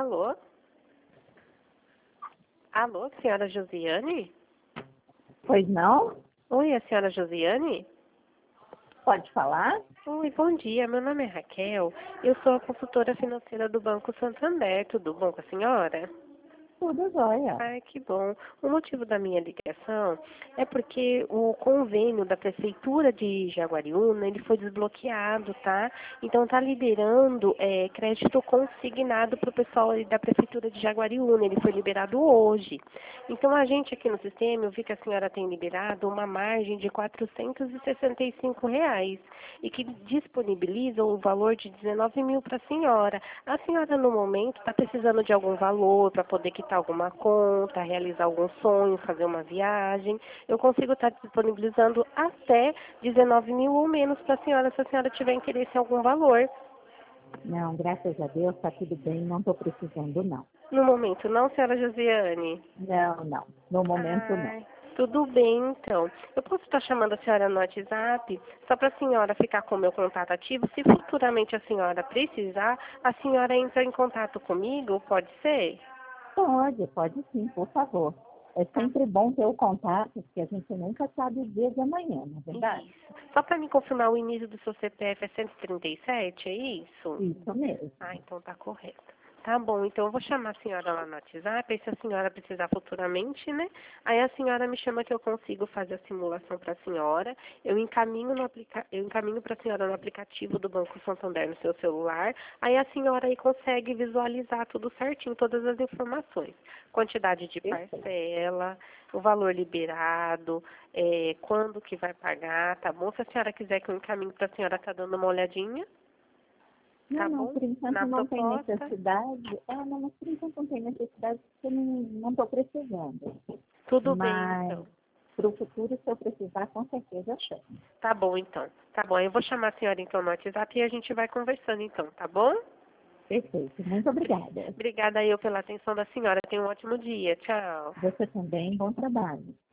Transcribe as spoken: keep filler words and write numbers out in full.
Alô? Alô, senhora Josiane? Pois não? Oi, a senhora Josiane? Pode falar? Oi, bom dia. Meu nome é Raquel. Eu sou a consultora financeira do Banco Santander. Tudo bom com a senhora? Tudo jóia. Ai, que bom. O motivo da minha ligação é porque o convênio da Prefeitura de Jaguariúna, ele foi desbloqueado, tá? Então tá liberando é, crédito consignado para o pessoal ali da Prefeitura de Jaguariúna. Ele foi liberado hoje. Então a gente aqui no sistema, eu vi que a senhora tem liberado uma margem de quatrocentos e sessenta e cinco reais e que disponibiliza o valor de dezenove mil para a senhora. A senhora, no momento, está precisando de algum valor para poder quitar alguma conta, realizar algum sonho, fazer uma viagem. Eu consigo estar disponibilizando até dezenove mil ou menos para a senhora, se a senhora tiver interesse em algum valor. Não, graças a Deus, está tudo bem, não estou precisando não. No momento, não, senhora Josiane? Não, não. No momento, não. Ai, tudo bem, então. Eu posso estar chamando a senhora no WhatsApp, só para a senhora ficar com o meu contato ativo. Se futuramente a senhora precisar, a senhora entra em contato comigo, pode ser? Pode, pode sim, por favor. É Tá. sempre bom ter o contato, porque a gente nunca sabe o dia de amanhã, não é verdade? Isso. Só para me confirmar, o início do seu C P F é cento e trinta e sete, é isso? Isso mesmo. Ah, então tá correto. Tá bom, então eu vou chamar a senhora lá no WhatsApp, e se a senhora precisar futuramente, né? Aí a senhora me chama que eu consigo fazer a simulação para a senhora. Eu encaminho no aplica... eu encaminho para a senhora no aplicativo do Banco Santander no seu celular. Aí a senhora aí consegue visualizar tudo certinho, todas as informações. Quantidade de parcela, o valor liberado, é, quando que vai pagar, tá bom? Se a senhora quiser que eu encaminhe para a senhora tá dando uma olhadinha. Não, Tá não, bom? por enquanto Na não tem proposta. necessidade. É, não, mas por enquanto não tem necessidade, porque eu não estou precisando. Tudo bem, Mas então. para o futuro, se eu precisar, com certeza eu chamo. Tá bom, então. Tá bom, eu vou chamar a senhora então no WhatsApp e a gente vai conversando então, tá bom? Perfeito, muito obrigada. Obrigada eu pela atenção da senhora. Tenha um ótimo dia. Tchau. Você também, bom trabalho.